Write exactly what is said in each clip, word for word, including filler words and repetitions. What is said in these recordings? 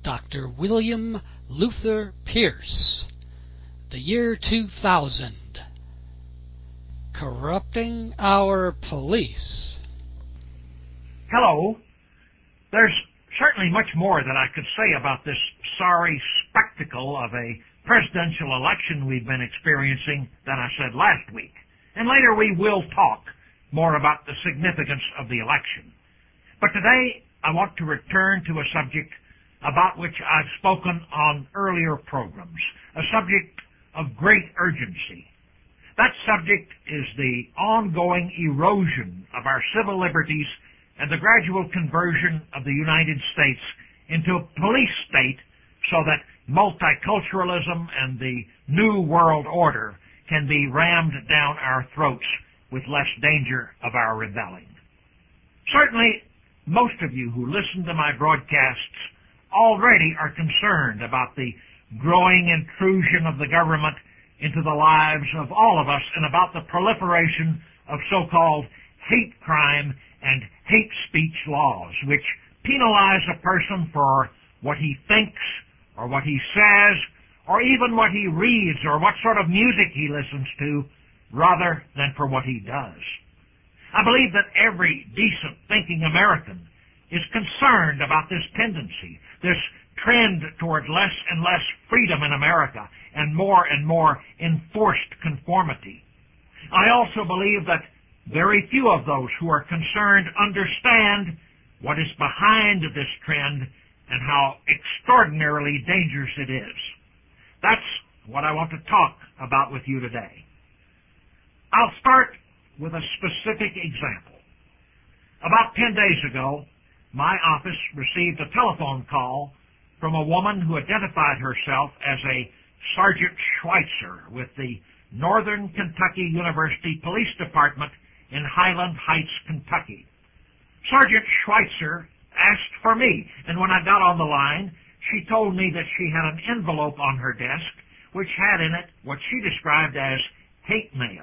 Doctor William Luther Pierce. The year two thousand. Corrupting our police. Hello. There's certainly much more that I could say about this sorry spectacle of a presidential election we've been experiencing than I said last week. And later we will talk more about the significance of the election. But today I want to return to a subject about which I've spoken on earlier programs, a subject of great urgency. That subject is the ongoing erosion of our civil liberties and the gradual conversion of the United States into a police state so that multiculturalism and the New World Order can be rammed down our throats with less danger of our rebelling. Certainly, most of you who listen to my broadcasts already are concerned about the growing intrusion of the government into the lives of all of us and about the proliferation of so-called hate crime and hate speech laws, which penalize a person for what he thinks or what he says or even what he reads or what sort of music he listens to rather than for what he does. I believe that every decent thinking American is concerned about this tendency, this trend toward less and less freedom in America and more and more enforced conformity. I also believe that very few of those who are concerned understand what is behind this trend and how extraordinarily dangerous it is. That's what I want to talk about with you today. I'll start with a specific example. About ten days ago, my office received a telephone call from a woman who identified herself as a Sergeant Schweitzer with the Northern Kentucky University Police Department in Highland Heights, Kentucky. Sergeant Schweitzer asked for me, and when I got on the line, she told me that she had an envelope on her desk which had in it what she described as hate mail.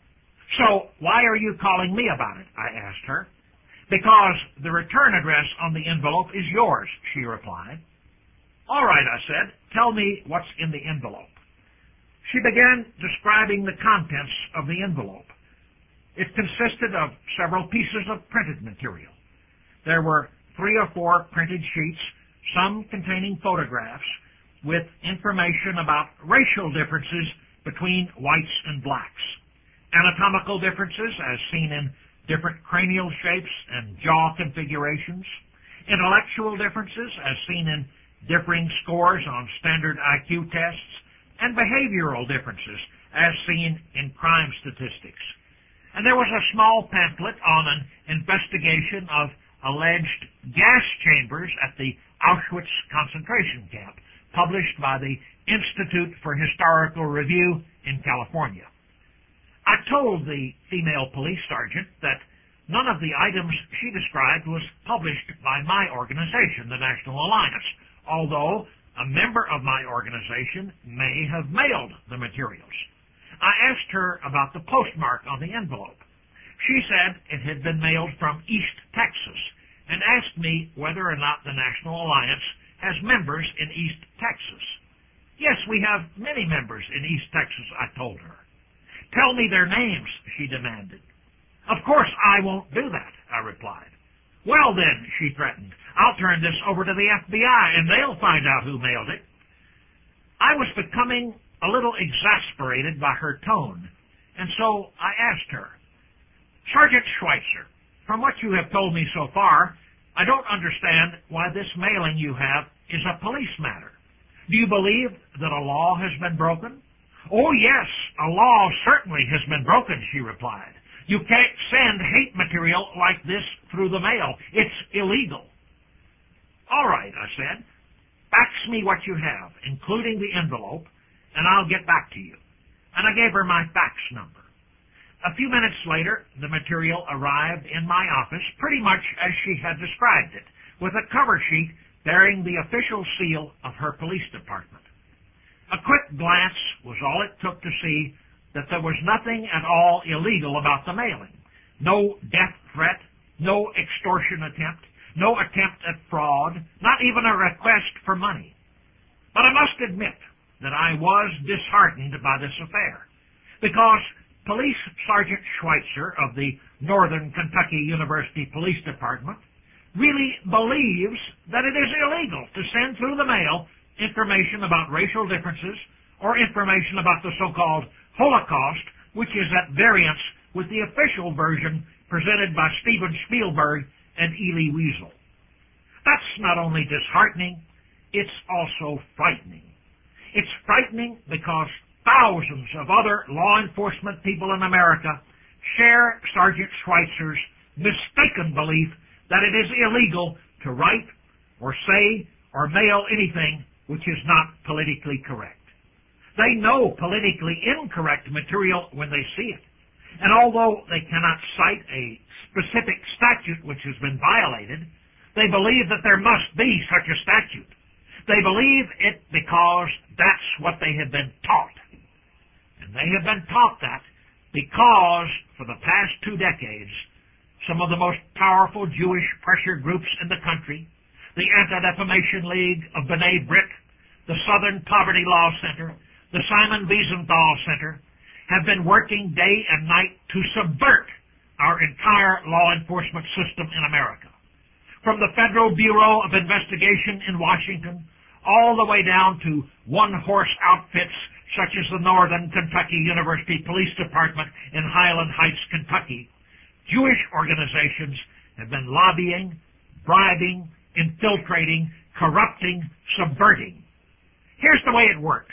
So, why are you calling me about it? I asked her. Because the return address on the envelope is yours, she replied. All right, I said, tell me what's in the envelope. She began describing the contents of the envelope. It consisted of several pieces of printed material. There were three or four printed sheets, some containing photographs, with information about racial differences between whites and blacks, anatomical differences as seen in different cranial shapes and jaw configurations, intellectual differences as seen in differing scores on standard I Q tests, and behavioral differences as seen in crime statistics. And there was a small pamphlet on an investigation of alleged gas chambers at the Auschwitz concentration camp, published by the Institute for Historical Review in California. I told the female police sergeant that none of the items she described was published by my organization, the National Alliance, although a member of my organization may have mailed the materials. I asked her about the postmark on the envelope. She said it had been mailed from East Texas and asked me whether or not the National Alliance has members in East Texas. Yes, we have many members in East Texas, I told her. Tell me their names, she demanded. Of course I won't do that, I replied. Well then, she threatened, I'll turn this over to the F B I and they'll find out who mailed it. I was becoming a little exasperated by her tone, and so I asked her, Sergeant Schweitzer, from what you have told me so far, I don't understand why this mailing you have is a police matter. Do you believe that a law has been broken? Oh, yes, a law certainly has been broken, she replied. You can't send hate material like this through the mail. It's illegal. All right, I said. Fax me what you have, including the envelope, and I'll get back to you. And I gave her my fax number. A few minutes later, the material arrived in my office pretty much as she had described it, with a cover sheet bearing the official seal of her police department. A quick glance was all it took to see that there was nothing at all illegal about the mailing. No death threat, no extortion attempt, no attempt at fraud, not even a request for money. But I must admit that I was disheartened by this affair, because Police Sergeant Schweitzer of the Northern Kentucky University Police Department really believes that it is illegal to send through the mail information about racial differences or information about the so-called Holocaust, which is at variance with the official version presented by Steven Spielberg and Elie Wiesel. That's not only disheartening, it's also frightening. It's frightening because thousands of other law enforcement people in America share Sergeant Schweitzer's mistaken belief that it is illegal to write or say or mail anything which is not politically correct. They know politically incorrect material when they see it. And although they cannot cite a specific statute which has been violated, they believe that there must be such a statute. They believe it because that's what they have been taught. And they have been taught that because for the past two decades, some of the most powerful Jewish pressure groups in the country, the Anti-Defamation League of B'nai B'rith, the Southern Poverty Law Center, the Simon Wiesenthal Center, have been working day and night to subvert our entire law enforcement system in America. From the Federal Bureau of Investigation in Washington, all the way down to one-horse outfits such as the Northern Kentucky University Police Department in Highland Heights, Kentucky, Jewish organizations have been lobbying, bribing, infiltrating, corrupting, subverting. Here's the way it works.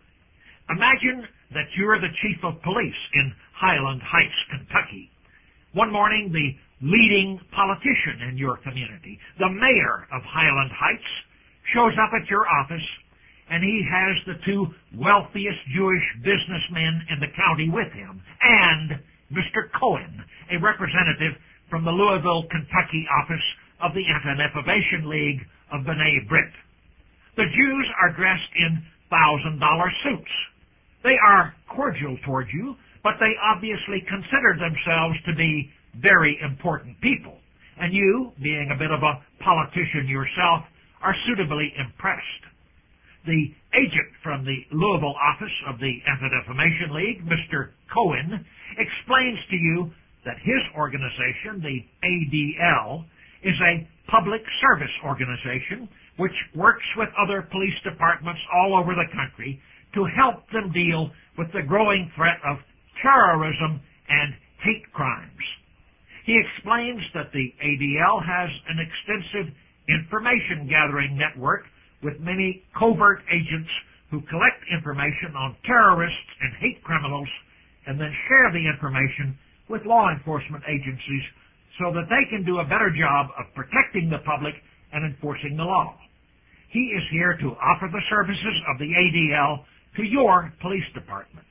Imagine that you're the chief of police in Highland Heights, Kentucky. One morning, the leading politician in your community, the mayor of Highland Heights, shows up at your office, and he has the two wealthiest Jewish businessmen in the county with him, and Mister Cohen, a representative from the Louisville, Kentucky office of the Anti-Defamation League of B'nai B'rith. The Jews are dressed in thousand dollar suits. They are cordial toward you, but they obviously consider themselves to be very important people. And you, being a bit of a politician yourself, are suitably impressed. The agent from the Louisville office of the Anti-Defamation League, Mister Cohen, explains to you that his organization, the A D L, is a public service organization which works with other police departments all over the country to help them deal with the growing threat of terrorism and hate crimes. He explains that the A D L has an extensive information gathering network with many covert agents who collect information on terrorists and hate criminals and then share the information with law enforcement agencies so that they can do a better job of protecting the public and enforcing the law. He is here to offer the services of the A D L to your police department.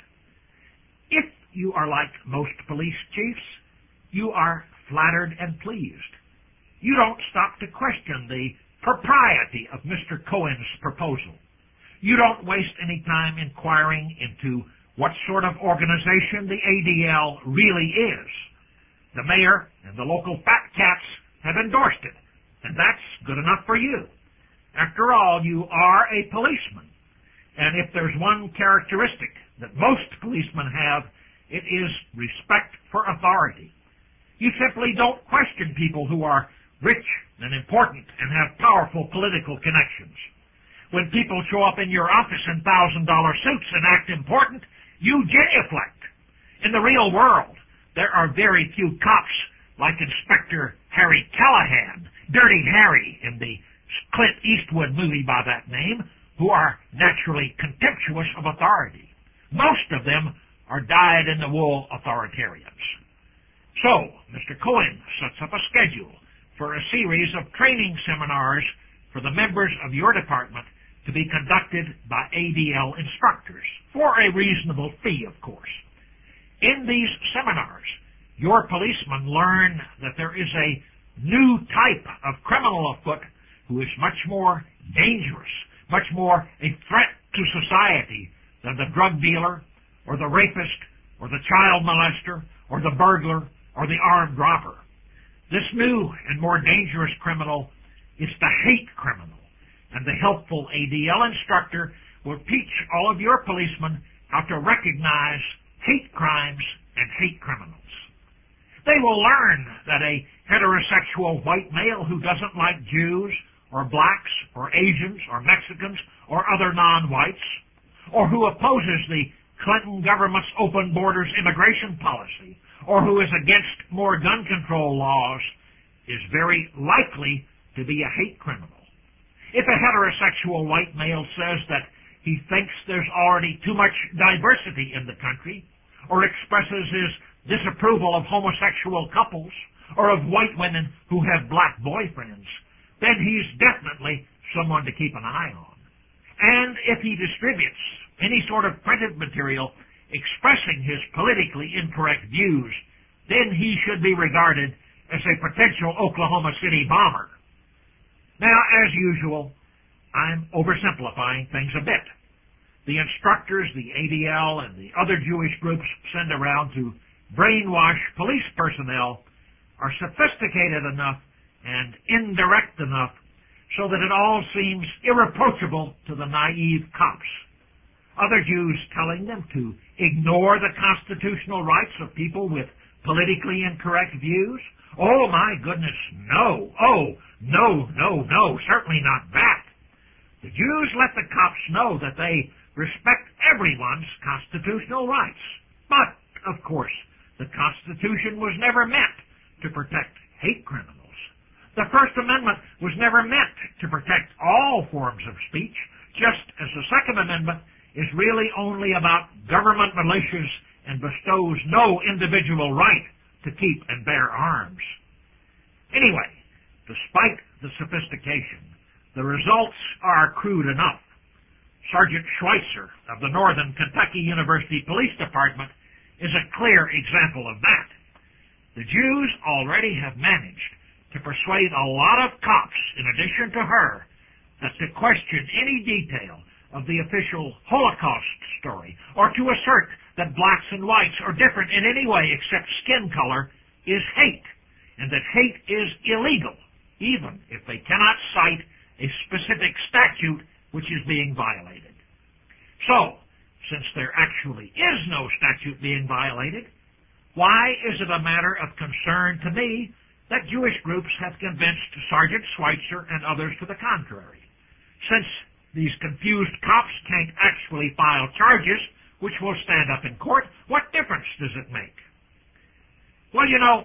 If you are like most police chiefs, you are flattered and pleased. You don't stop to question the propriety of Mister Cohen's proposal. You don't waste any time inquiring into what sort of organization the A D L really is. The mayor and the local fat cats have endorsed it, and that's good enough for you. After all, you are a policeman, and if there's one characteristic that most policemen have, it is respect for authority. You simply don't question people who are rich and important and have powerful political connections. When people show up in your office in thousand dollar suits and act important, you genuflect. In the real world, there are very few cops like Inspector Harry Callahan, Dirty Harry in the Clint Eastwood movie by that name, who are naturally contemptuous of authority. Most of them are dyed-in-the-wool authoritarians. So, Mister Cohen sets up a schedule for a series of training seminars for the members of your department to be conducted by A D L instructors, for a reasonable fee, of course. In these seminars, your policemen learn that there is a new type of criminal afoot who is much more dangerous, much more a threat to society than the drug dealer, or the rapist, or the child molester, or the burglar, or the armed robber. This new and more dangerous criminal is the hate criminal, and the helpful A D L instructor will teach all of your policemen how to recognize hate crimes and hate criminals. They will learn that a heterosexual white male who doesn't like Jews or blacks or Asians or Mexicans or other non-whites, or who opposes the Clinton government's open borders immigration policy, or who is against more gun control laws, is very likely to be a hate criminal. If a heterosexual white male says that he thinks there's already too much diversity in the country, or expresses his disapproval of homosexual couples, or of white women who have black boyfriends, then he's definitely someone to keep an eye on. And if he distributes any sort of printed material expressing his politically incorrect views, then he should be regarded as a potential Oklahoma City bomber. Now, as usual, I'm oversimplifying things a bit. The instructors the A D L and the other Jewish groups send around to brainwash police personnel are sophisticated enough and indirect enough so that it all seems irreproachable to the naive cops. Other Jews telling them to ignore the constitutional rights of people with politically incorrect views? Oh, my goodness, no. Oh, no, no, no, certainly not that. The Jews let the cops know that they respect everyone's constitutional rights. But, of course, the Constitution was never meant to protect hate criminals. The First Amendment was never meant to protect all forms of speech, just as the Second Amendment is really only about government militias and bestows no individual right to keep and bear arms. Anyway, despite the sophistication, the results are crude enough. Sergeant Schweitzer of the Northern Kentucky University Police Department is a clear example of that. The Jews already have managed to persuade a lot of cops, in addition to her, that to question any detail of the official Holocaust story, or to assert that blacks and whites are different in any way except skin color, is hate, and that hate is illegal, even if they cannot cite a specific statute which is being violated. So, since there actually is no statute being violated, why is it a matter of concern to me that Jewish groups have convinced Sergeant Schweitzer and others to the contrary? Since these confused cops can't actually file charges which will stand up in court, what difference does it make? Well, you know,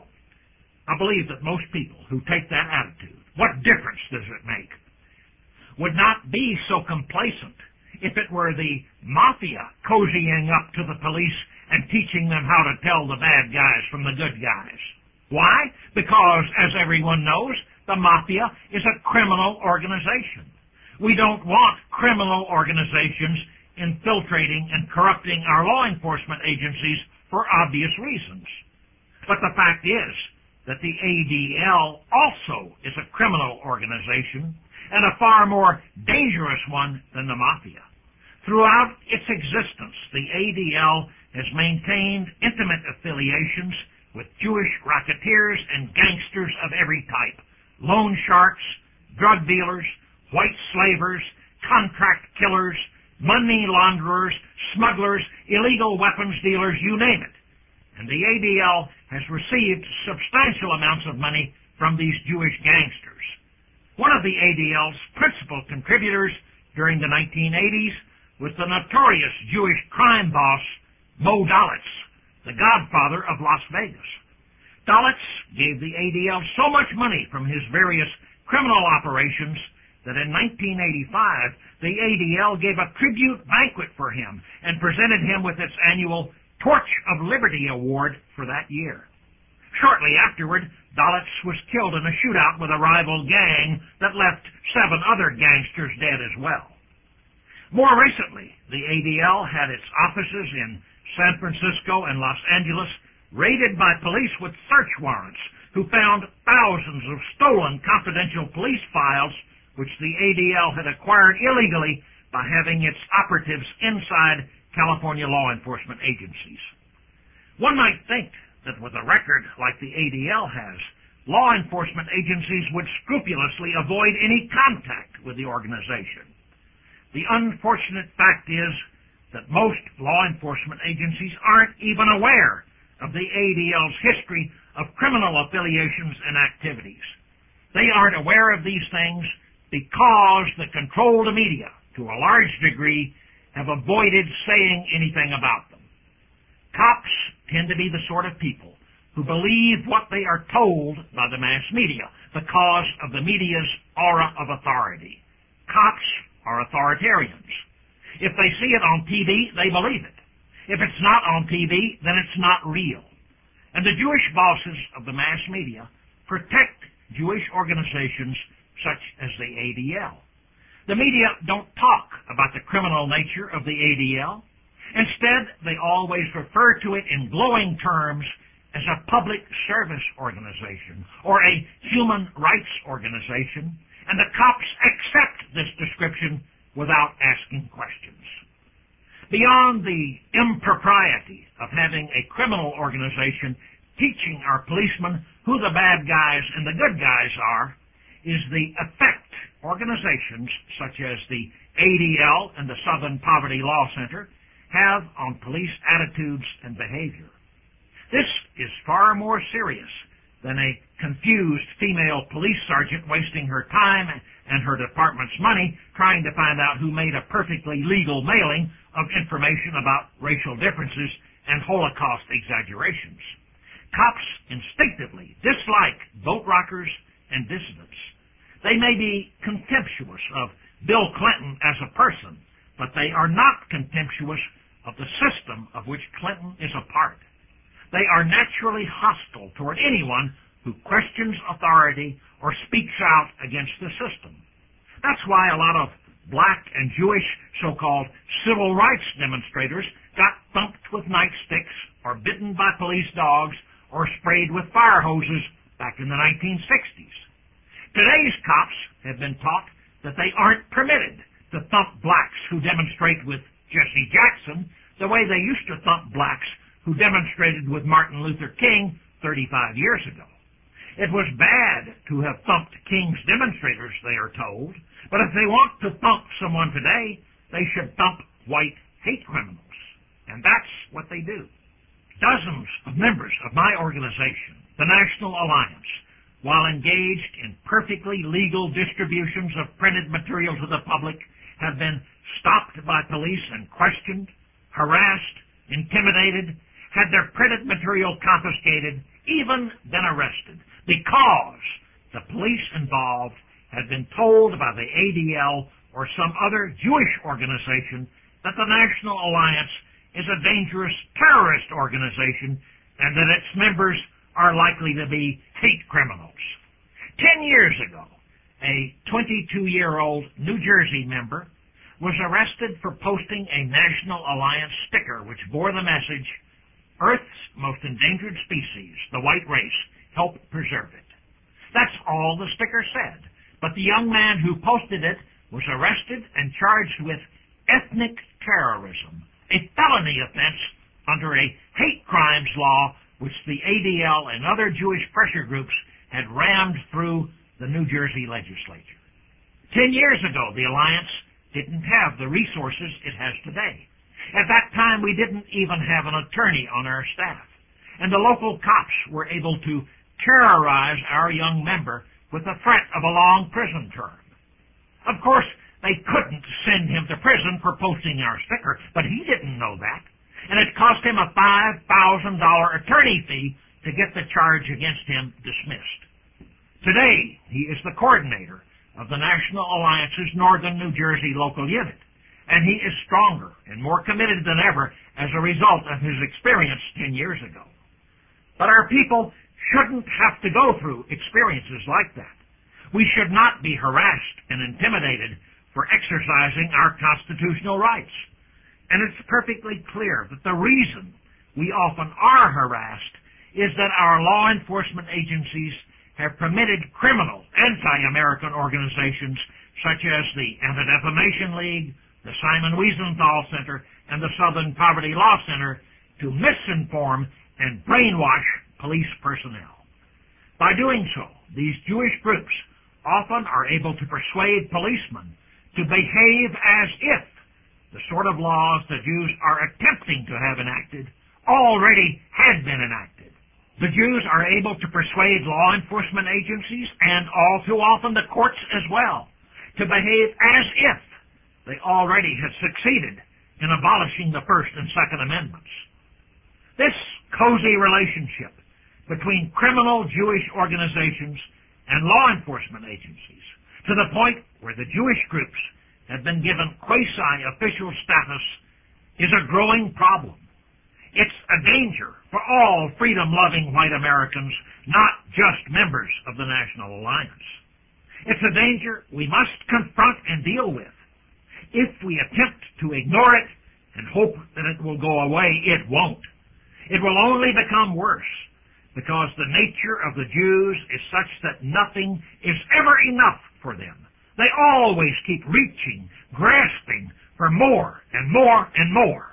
I believe that most people who take that attitude, what difference does it make, would not be so complacent if it were the mafia cozying up to the police and teaching them how to tell the bad guys from the good guys. Why? Because, as everyone knows, the mafia is a criminal organization. We don't want criminal organizations infiltrating and corrupting our law enforcement agencies for obvious reasons. But the fact is that the A D L also is a criminal organization, and a far more dangerous one than the mafia. Throughout its existence, the A D L has maintained intimate affiliations with Jewish racketeers and gangsters of every type, loan sharks, drug dealers, white slavers, contract killers, money launderers, smugglers, illegal weapons dealers, you name it. And the A D L has received substantial amounts of money from these Jewish gangsters. One of the A D L's principal contributors during the nineteen eighties was the notorious Jewish crime boss, Mo Dalitz, the godfather of Las Vegas. Dalitz gave the A D L so much money from his various criminal operations that in nineteen eighty-five, the A D L gave a tribute banquet for him and presented him with its annual Torch of Liberty Award for that year. Shortly afterward, Dalitz was killed in a shootout with a rival gang that left seven other gangsters dead as well. More recently, the A D L had its offices in San Francisco and Los Angeles raided by police with search warrants who found thousands of stolen confidential police files which the A D L had acquired illegally by having its operatives inside California law enforcement agencies. One might think that with a record like the A D L has, law enforcement agencies would scrupulously avoid any contact with the organization. The unfortunate fact is that most law enforcement agencies aren't even aware of the A D L's history of criminal affiliations and activities. They aren't aware of these things because the controlled media, to a large degree, have avoided saying anything about them. Cops tend to be the sort of people who believe what they are told by the mass media because of the media's aura of authority. Cops are authoritarians. If they see it on T V, they believe it. If it's not on T V, then it's not real. And the Jewish bosses of the mass media protect Jewish organizations such as the A D L. The media don't talk about the criminal nature of the A D L. Instead, they always refer to it in glowing terms as a public service organization or a human rights organization, and the cops accept this description without asking questions. Beyond the impropriety of having a criminal organization teaching our policemen who the bad guys and the good guys are is the effect organizations such as the A D L and the Southern Poverty Law Center have on police attitudes and behavior. This is far more serious than a confused female police sergeant wasting her time and her department's money trying to find out who made a perfectly legal mailing of information about racial differences and Holocaust exaggerations. Cops instinctively dislike boat rockers and dissidents. They may be contemptuous of Bill Clinton as a person, but they are not contemptuous of the system of which Clinton is a part. They are naturally hostile toward anyone who questions authority or speaks out against the system. That's why a lot of black and Jewish so-called civil rights demonstrators got thumped with nightsticks or bitten by police dogs or sprayed with fire hoses back in the nineteen sixties. Today's cops have been taught that they aren't permitted to thump blacks who demonstrate with Jesse Jackson the way they used to thump blacks who demonstrated with Martin Luther King thirty-five years ago. It was bad to have thumped King's demonstrators, they are told, but if they want to thump someone today, they should thump white hate criminals. And that's what they do. Dozens of members of my organization, the National Alliance, while engaged in perfectly legal distributions of printed material to the public, have been stopped by police and questioned, harassed, intimidated, had their printed material confiscated, even been arrested, because the police involved had been told by the A D L or some other Jewish organization that the National Alliance is a dangerous terrorist organization and that its members are likely to be hate criminals. Ten years ago, a twenty-two-year-old New Jersey member was arrested for posting a National Alliance sticker which bore the message, "Earth's most endangered species, the white race, help preserve it." That's all the sticker said. But the young man who posted it was arrested and charged with ethnic terrorism, a felony offense under a hate crimes law which the A D L and other Jewish pressure groups had rammed through the New Jersey legislature. Ten years ago, the Alliance didn't have the resources it has today. At that time, we didn't even have an attorney on our staff, and the local cops were able to terrorize our young member with the threat of a long prison term. Of course, they couldn't send him to prison for posting our sticker, but he didn't know that, and it cost him a five thousand dollars attorney fee to get the charge against him dismissed. Today, he is the coordinator of the National Alliance's Northern New Jersey local unit, and he is stronger and more committed than ever as a result of his experience ten years ago. But our people shouldn't have to go through experiences like that. We should not be harassed and intimidated for exercising our constitutional rights. And it's perfectly clear that the reason we often are harassed is that our law enforcement agencies have permitted criminal, anti-American organizations such as the Anti-Defamation League, the Simon Wiesenthal Center, and the Southern Poverty Law Center to misinform and brainwash police personnel. By doing so, these Jewish groups often are able to persuade policemen to behave as if the sort of laws the Jews are attempting to have enacted already had been enacted. The Jews are able to persuade law enforcement agencies, and all too often the courts as well, to behave as if they already had succeeded in abolishing the First and Second Amendments. This cozy relationship between criminal Jewish organizations and law enforcement agencies, to the point where the Jewish groups have been given quasi-official status, is a growing problem. It's a danger for all freedom-loving white Americans, not just members of the National Alliance. It's a danger we must confront and deal with. If we attempt to ignore it and hope that it will go away, it won't. It will only become worse, because the nature of the Jews is such that nothing is ever enough for them. They always keep reaching, grasping for more and more and more.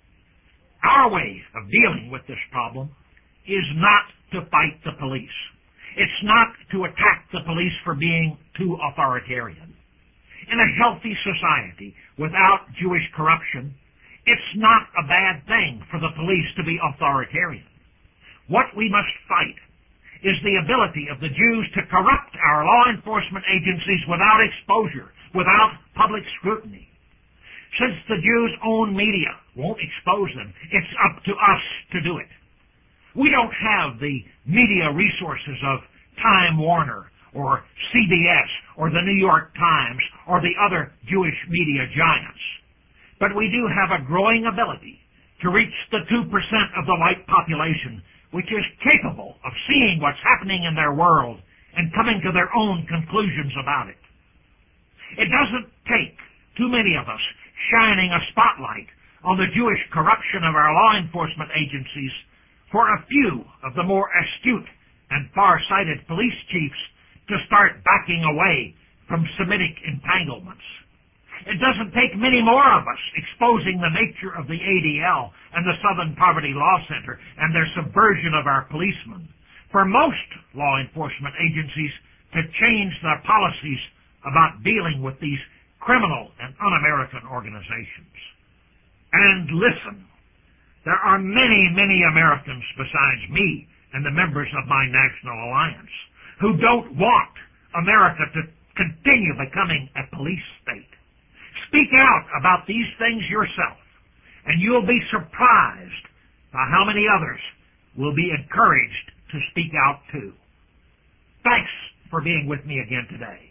Our way of dealing with this problem is not to fight the police. It's not to attack the police for being too authoritarian. In a healthy society without Jewish corruption, it's not a bad thing for the police to be authoritarian. What we must fight is the ability of the Jews to corrupt our law enforcement agencies without exposure, without public scrutiny. Since the Jews' own media won't expose them, it's up to us to do it. We don't have the media resources of Time Warner or C B S or the New York Times or the other Jewish media giants. But we do have a growing ability to reach the two percent of the white population which is capable of seeing what's happening in their world and coming to their own conclusions about it. It doesn't take too many of us shining a spotlight on the Jewish corruption of our law enforcement agencies for a few of the more astute and far-sighted police chiefs to start backing away from Semitic entanglements. It doesn't take many more of us exposing the nature of the A D L and the Southern Poverty Law Center and their subversion of our policemen for most law enforcement agencies to change their policies about dealing with these criminal and un-American organizations. And listen, there are many, many Americans besides me and the members of my National Alliance who don't want America to continue becoming a police state. Speak out about these things yourself, and you'll be surprised by how many others will be encouraged to speak out too. Thanks for being with me again today.